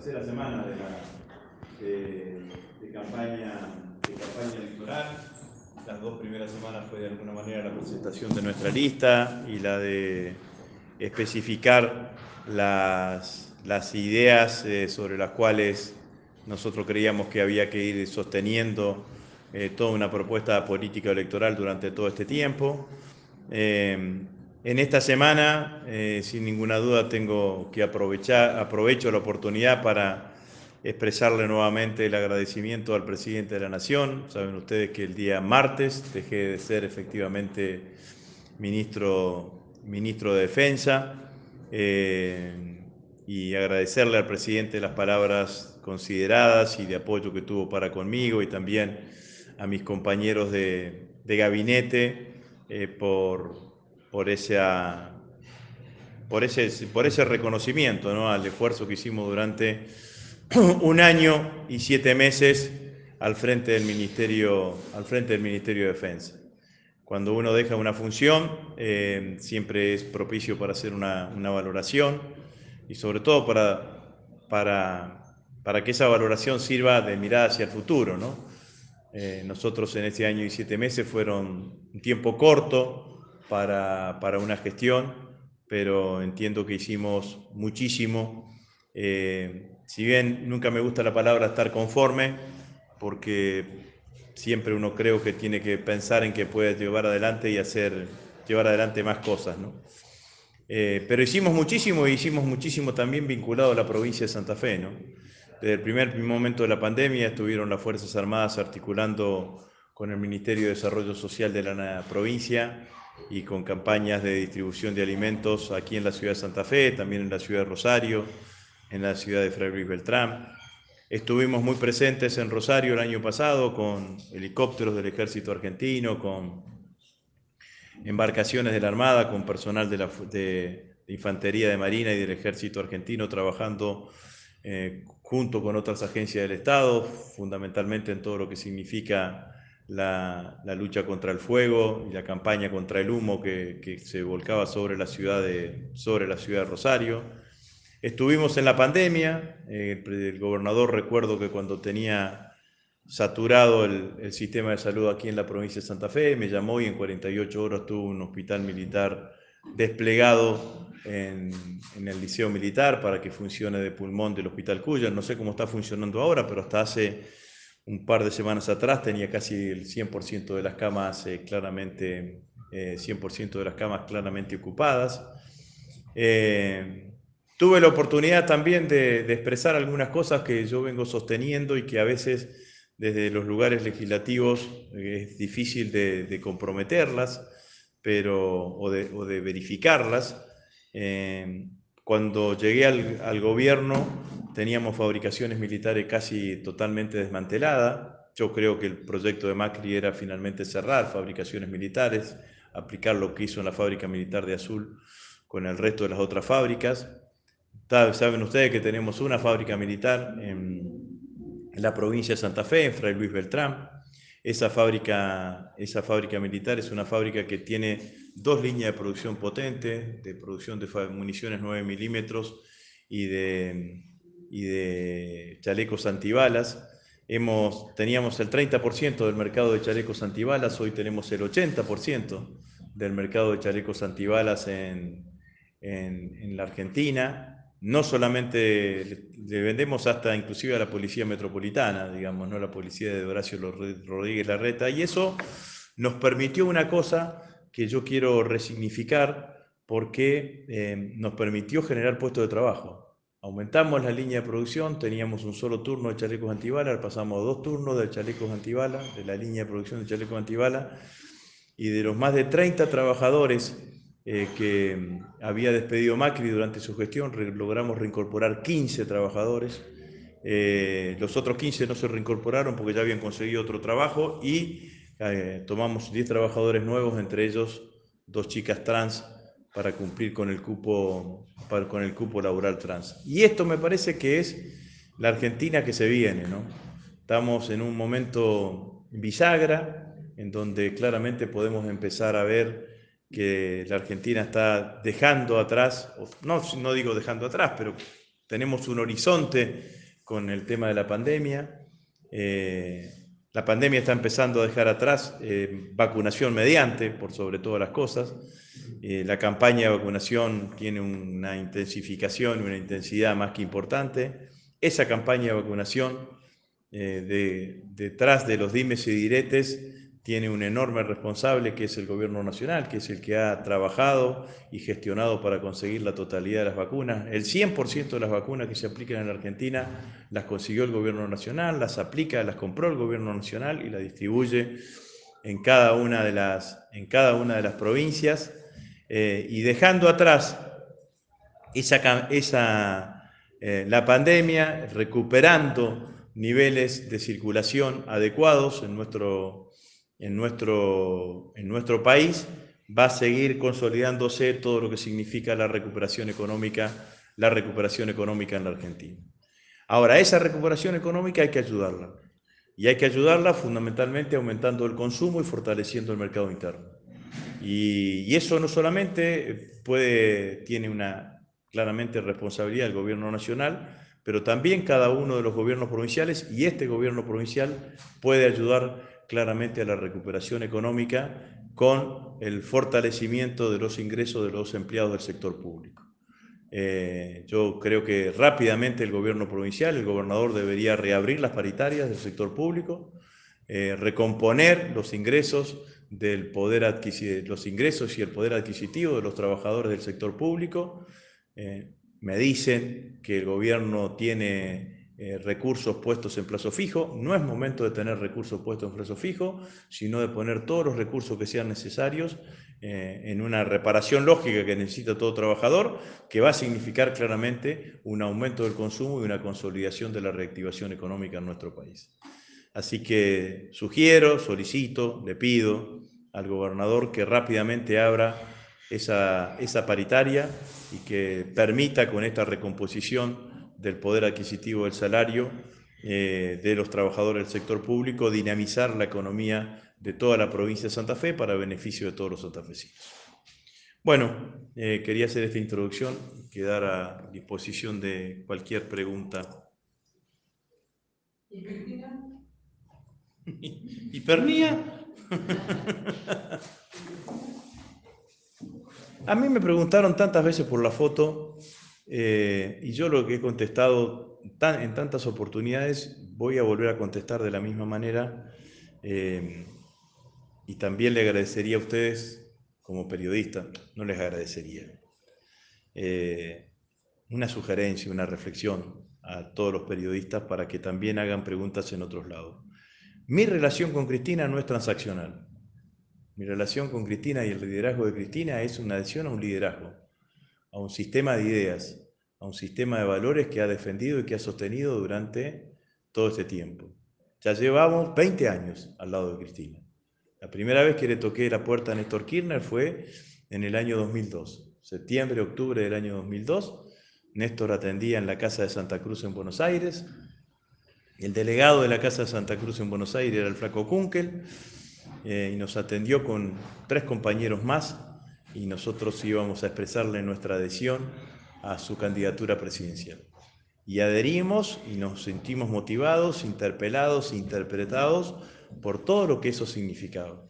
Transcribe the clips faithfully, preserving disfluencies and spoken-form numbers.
tercera semana de, la, de, de, campaña, de campaña electoral. Las dos primeras semanas fue de alguna manera la presentación de nuestra lista y la de especificar las, las ideas eh, sobre las cuales nosotros creíamos que había que ir sosteniendo eh, toda una propuesta política electoral durante todo este tiempo. Eh, en esta semana, eh, sin ninguna duda, tengo que aprovechar, aprovecho la oportunidad para expresarle nuevamente el agradecimiento al presidente de la Nación. Saben ustedes que el día martes dejé de ser efectivamente ministro, ministro de Defensa, eh, y agradecerle al presidente las palabras consideradas y de apoyo que tuvo para conmigo, y también a mis compañeros de, de gabinete eh, por, por, esa, por, ese, por ese reconocimiento, ¿no?, al esfuerzo que hicimos durante un año y siete meses al frente del Ministerio, al frente del Ministerio de Defensa. Cuando uno deja una función, eh, siempre es propicio para hacer una, una valoración y sobre todo para, para, para que esa valoración sirva de mirada hacia el futuro, ¿no? Eh, nosotros en este año y siete meses fueron un tiempo corto para, para una gestión, pero entiendo que hicimos muchísimo. Eh, si bien nunca me gusta la palabra estar conforme, porque siempre uno creo que tiene que pensar en que puede llevar adelante y hacer, llevar adelante más cosas, ¿no? Eh, pero hicimos muchísimo y hicimos muchísimo también vinculado a la provincia de Santa Fe, ¿no? Desde el primer momento de la pandemia estuvieron las Fuerzas Armadas articulando con el Ministerio de Desarrollo Social de la provincia y con campañas de distribución de alimentos aquí en la ciudad de Santa Fe, también en la ciudad de Rosario, en la ciudad de Fray Luis Beltrán. Estuvimos muy presentes en Rosario el año pasado con helicópteros del Ejército Argentino, con embarcaciones de la Armada, con personal de, la, de, de Infantería de Marina y del Ejército Argentino trabajando eh, junto con otras agencias del Estado, fundamentalmente en todo lo que significa la, la lucha contra el fuego y la campaña contra el humo que, que se volcaba sobre la, ciudad de, sobre la ciudad de Rosario. Estuvimos en la pandemia, eh, el gobernador, recuerdo que cuando tenía saturado el, el sistema de salud aquí en la provincia de Santa Fe, me llamó y en cuarenta y ocho horas tuvo un hospital militar desplegado en, en el Liceo Militar para que funcione de pulmón del Hospital Cuyer. No sé cómo está funcionando ahora, pero hasta hace un par de semanas atrás tenía casi el cien por ciento de las camas eh, claramente, eh, cien por ciento de las camas claramente ocupadas. Eh, Tuve la oportunidad también de, de expresar algunas cosas que yo vengo sosteniendo y que a veces desde los lugares legislativos eh, es difícil de, de comprometerlas, pero, o, de, o de verificarlas. Eh, cuando llegué al, al gobierno teníamos fabricaciones militares casi totalmente desmanteladas. Yo creo que el proyecto de Macri era finalmente cerrar fabricaciones militares, aplicar lo que hizo en la fábrica militar de Azul con el resto de las otras fábricas. Saben ustedes que tenemos una fábrica militar en, en la provincia de Santa Fe, en Fray Luis Beltrán. Esa fábrica, esa fábrica militar es una fábrica que tiene dos líneas de producción potentes, de producción de municiones nueve milímetros y de, y de chalecos antibalas. Hemos, teníamos el treinta por ciento del mercado de chalecos antibalas, hoy tenemos el ochenta por ciento del mercado de chalecos antibalas en, en, en la Argentina. No solamente le, le vendemos hasta inclusive a la Policía Metropolitana, digamos, no a la policía de Horacio Rodríguez Larreta, y eso nos permitió una cosa que yo quiero resignificar porque eh, nos permitió generar puestos de trabajo. Aumentamos la línea de producción, teníamos un solo turno de chalecos antibalas, pasamos a dos turnos de chalecos antibalas, de la línea de producción de chalecos antibalas, y de los más de treinta trabajadores eh, que había despedido Macri durante su gestión, re logramos reincorporar quince trabajadores. Eh, los otros quince no se reincorporaron porque ya habían conseguido otro trabajo y eh, tomamos diez trabajadores nuevos, entre ellos dos chicas trans, para cumplir con el cupo, para, con el cupo laboral trans. Y esto me parece que es la Argentina que se viene, ¿no? Estamos en un momento bisagra, en donde claramente podemos empezar a ver que la Argentina está dejando atrás, no, no digo dejando atrás, pero tenemos un horizonte con el tema de la pandemia. Eh, la pandemia está empezando a dejar atrás eh, vacunación mediante, por sobre todas las cosas. Eh, la campaña de vacunación tiene una intensificación y una intensidad más que importante. Esa campaña de vacunación, eh, de, detrás de los dimes y diretes, tiene un enorme responsable que es el gobierno nacional, que es el que ha trabajado y gestionado para conseguir la totalidad de las vacunas. El cien por ciento de las vacunas que se aplican en la Argentina las consiguió el gobierno nacional, las aplica, las compró el gobierno nacional y las distribuye en cada una de las, en cada una de las provincias, eh, y dejando atrás esa, esa, eh, la pandemia, recuperando niveles de circulación adecuados en nuestro, en, nuestro, en nuestro país, va a seguir consolidándose todo lo que significa la recuperación económica, la recuperación económica en la Argentina. Ahora, esa recuperación económica hay que ayudarla. Y hay que ayudarla fundamentalmente aumentando el consumo y fortaleciendo el mercado interno. Y, y eso no solamente puede, tiene una claramente responsabilidad del gobierno nacional, pero también cada uno de los gobiernos provinciales, y este gobierno provincial puede ayudar claramente a la recuperación económica con el fortalecimiento de los ingresos de los empleados del sector público. Eh, yo creo que rápidamente el gobierno provincial, el gobernador debería reabrir las paritarias del sector público, eh, recomponer los ingresos del poder adquisitivo, los ingresos y el poder adquisitivo de los trabajadores del sector público. Eh, me dicen que el gobierno tiene eh, recursos puestos en plazo fijo. No es momento de tener recursos puestos en plazo fijo, sino de poner todos los recursos que sean necesarios eh, en una reparación lógica que necesita todo trabajador, que va a significar claramente un aumento del consumo y una consolidación de la reactivación económica en nuestro país. Así que sugiero, solicito, le pido al gobernador que rápidamente abra esa, esa paritaria y que permita con esta recomposición del poder adquisitivo del salario eh, de los trabajadores del sector público, dinamizar la economía de toda la provincia de Santa Fe para beneficio de todos los santafesinos. Bueno, eh, quería hacer esta introducción, quedar a disposición de cualquier pregunta. ¿Y Cristina? ¿Hipernía? A mí me preguntaron tantas veces por la foto eh, y yo lo que he contestado tan, en tantas oportunidades voy a volver a contestar de la misma manera, eh, y también le agradecería a ustedes como periodistas, no les agradecería, eh, una sugerencia, una reflexión a todos los periodistas para que también hagan preguntas en otros lados. Mi relación con Cristina no es transaccional. Mi relación con Cristina y el liderazgo de Cristina es una adhesión a un liderazgo, a un sistema de ideas, a un sistema de valores que ha defendido y que ha sostenido durante todo este tiempo. Ya llevamos veinte años al lado de Cristina. La primera vez que le toqué la puerta a Néstor Kirchner fue en el año dos mil dos, septiembre, octubre del año dos mil dos. Néstor atendía en la Casa de Santa Cruz en Buenos Aires. El delegado de la Casa de Santa Cruz en Buenos Aires era el Flaco Kunkel, eh, y nos atendió con tres compañeros más y nosotros íbamos a expresarle nuestra adhesión a su candidatura presidencial. Y adherimos y nos sentimos motivados, interpelados, interpretados por todo lo que eso significaba.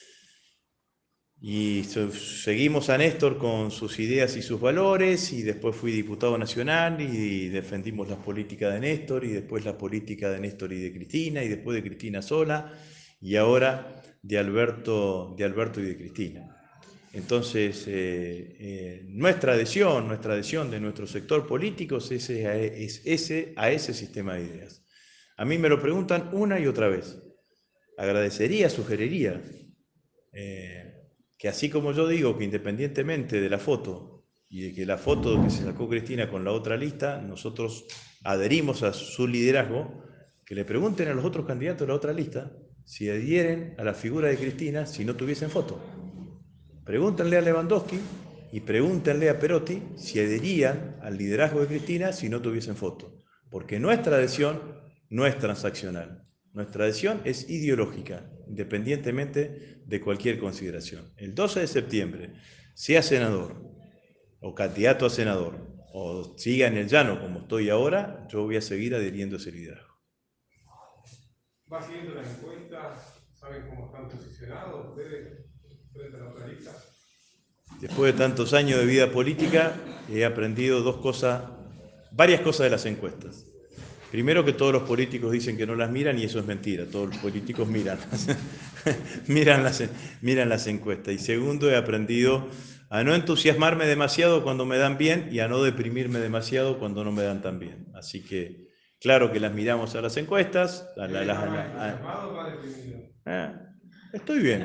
Y seguimos a Néstor con sus ideas y sus valores, y después fui diputado nacional y defendimos las políticas de Néstor, y después la política de Néstor y de Cristina, y después de Cristina sola, y ahora de Alberto, de Alberto y de Cristina. Entonces, eh, eh, nuestra adhesión, nuestra adhesión de nuestro sector político es ese, es ese a ese sistema de ideas. A mí me lo preguntan una y otra vez. Agradecería, sugeriría, eh, que así como yo digo que independientemente de la foto y de que la foto que se sacó Cristina con la otra lista, nosotros adherimos a su liderazgo, que le pregunten a los otros candidatos de la otra lista si adhieren a la figura de Cristina si no tuviesen foto. Pregúntenle a Lewandowski y pregúntenle a Perotti si adherían al liderazgo de Cristina si no tuviesen foto. Porque nuestra adhesión no es transaccional. Nuestra adhesión es ideológica, independientemente de cualquier consideración. El doce de septiembre, sea senador o candidato a senador, o siga en el llano como estoy ahora, yo voy a seguir adhiriendo a ese liderazgo. ¿Va siguiendo las encuestas? ¿Saben cómo están posicionados ustedes frente a la otra lista? Después de tantos años de vida política, he aprendido dos cosas, varias cosas de las encuestas. Primero, que todos los políticos dicen que no las miran y eso es mentira. Todos los políticos miran, miran, las, miran las encuestas. Y segundo, he aprendido a no entusiasmarme demasiado cuando me dan bien y a no deprimirme demasiado cuando no me dan tan bien. Así que, claro que las miramos a las encuestas. A la, ¿Está la, más la, entusiasmado o más deprimido? a, estoy bien.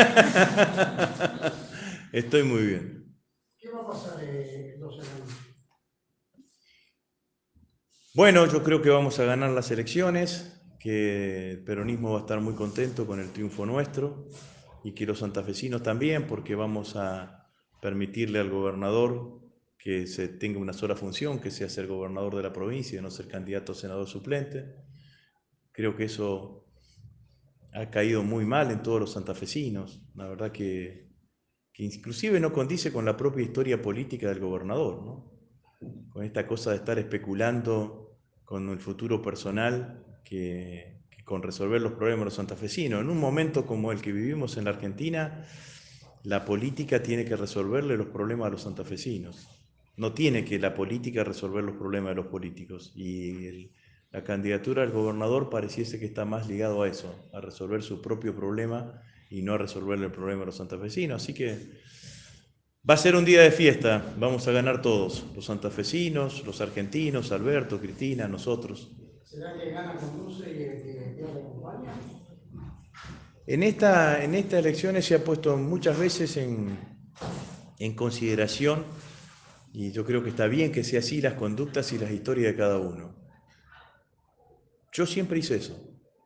Estoy muy bien. ¿Qué va a pasar en dos semanas? Bueno, yo creo que vamos a ganar las elecciones, que el peronismo va a estar muy contento con el triunfo nuestro y que los santafesinos también, porque vamos a permitirle al gobernador que se tenga una sola función, que sea ser gobernador de la provincia y no ser candidato a senador suplente. Creo que eso ha caído muy mal en todos los santafesinos. La verdad que, que inclusive no condice con la propia historia política del gobernador, ¿no? Con esta cosa de estar especulando con el futuro personal que, que con resolver los problemas de los santafesinos. En un momento como el que vivimos en la Argentina, la política tiene que resolverle los problemas a los santafesinos. No tiene que la política resolver los problemas de los políticos. Y el, la candidatura al gobernador pareciese que está más ligado a eso, a resolver su propio problema y no a resolverle el problema a los santafesinos. Así que va a ser un día de fiesta, vamos a ganar todos, los santafesinos, los argentinos, Alberto, Cristina, nosotros. ¿Será que gana conduce y el que pierde acompaña? En, esta, en estas elecciones se ha puesto muchas veces en, en consideración, y yo creo que está bien que sea así, las conductas y las historias de cada uno. Yo siempre hice eso.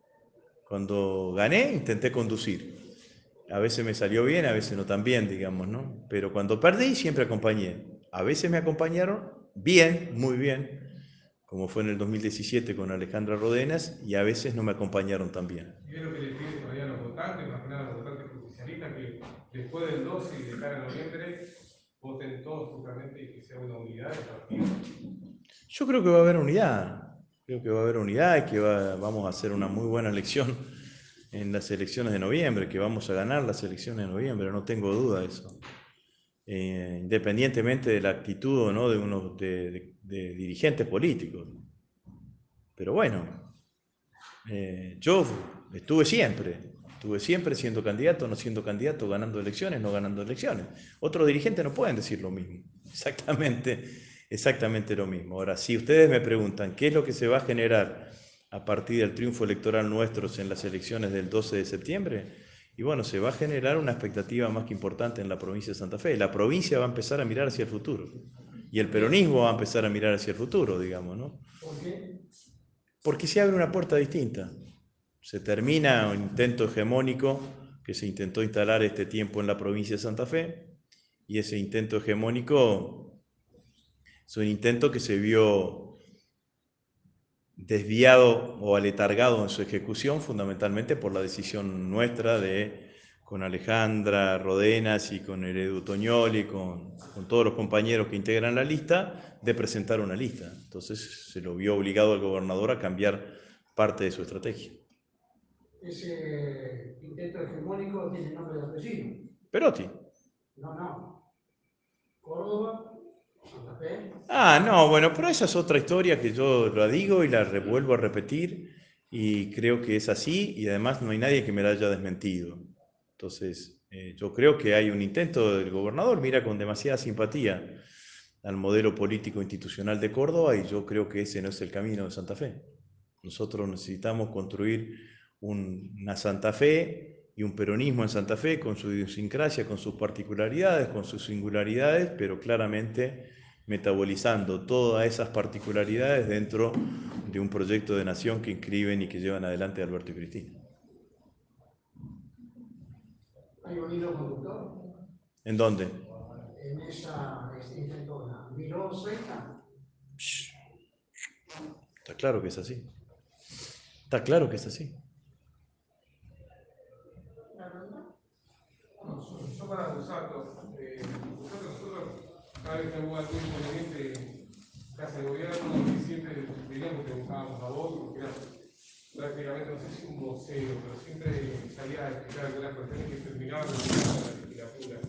Cuando gané, intenté conducir. A veces me salió bien, a veces no tan bien, digamos, ¿no? Pero cuando perdí, siempre acompañé. A veces me acompañaron bien, muy bien, como fue en el dos mil diecisiete con Alejandra Rodenas, y a veces no me acompañaron tan bien. Y es lo que le pide todavía a los votantes, más que nada a los votantes justicialistas, que después del doce y de cara a noviembre voten todos justamente y que sea una unidad del partido. Yo creo que va a haber unidad, creo que va a haber unidad y que va, vamos a hacer una muy buena elección en las elecciones de noviembre, que vamos a ganar las elecciones de noviembre, no tengo duda de eso. Eh, independientemente de la actitud o no de unos de, de, de dirigentes políticos. Pero bueno, eh, yo estuve siempre, estuve siempre siendo candidato, no siendo candidato, ganando elecciones, no ganando elecciones. Otros dirigentes no pueden decir lo mismo, exactamente, exactamente lo mismo. Ahora, si ustedes me preguntan qué es lo que se va a generar a partir del triunfo electoral nuestro en las elecciones del doce de septiembre, y bueno, se va a generar una expectativa más que importante en la provincia de Santa Fe. La provincia va a empezar a mirar hacia el futuro. Y el peronismo va a empezar a mirar hacia el futuro, digamos, ¿no? ¿Por qué? Porque se abre una puerta distinta. Se termina un intento hegemónico que se intentó instalar este tiempo en la provincia de Santa Fe, y ese intento hegemónico es un intento que se vio desviado o aletargado en su ejecución fundamentalmente por la decisión nuestra de, con Alejandra Rodenas y con Heredu Toñoli, con, con todos los compañeros que integran la lista, de presentar una lista. Entonces se lo vio obligado al gobernador a cambiar parte de su estrategia. Ese intento hegemónico tiene nombre de apellido. Perotti. No, no. Córdoba, Santa Fe. Ah, no, bueno, pero esa es otra historia que yo la digo y la vuelvo a repetir y creo que es así y además no hay nadie que me la haya desmentido. Entonces, eh, yo creo que hay un intento del gobernador, mira con demasiada simpatía al modelo político institucional de Córdoba y yo creo que ese no es el camino de Santa Fe. Nosotros necesitamos construir un, una Santa Fe y un peronismo en Santa Fe con su idiosincrasia, con sus particularidades, con sus singularidades, pero claramente metabolizando todas esas particularidades dentro de un proyecto de nación que inscriben y que llevan adelante Alberto y Cristina. ¿Hay un hilo conductor? ¿En dónde? En esa intentona. ¿Miró Seita? Está claro que es así. Está claro que es así. No, yo, yo para Busato, eh, Busato nosotros, cada vez que hubo algún inconveniente casa de gobierno y siempre teníamos que buscábamos a vos, porque era prácticamente, no sé si un vocero, pero siempre salía a explicar algunas cuestiones que terminaban en la legislatura.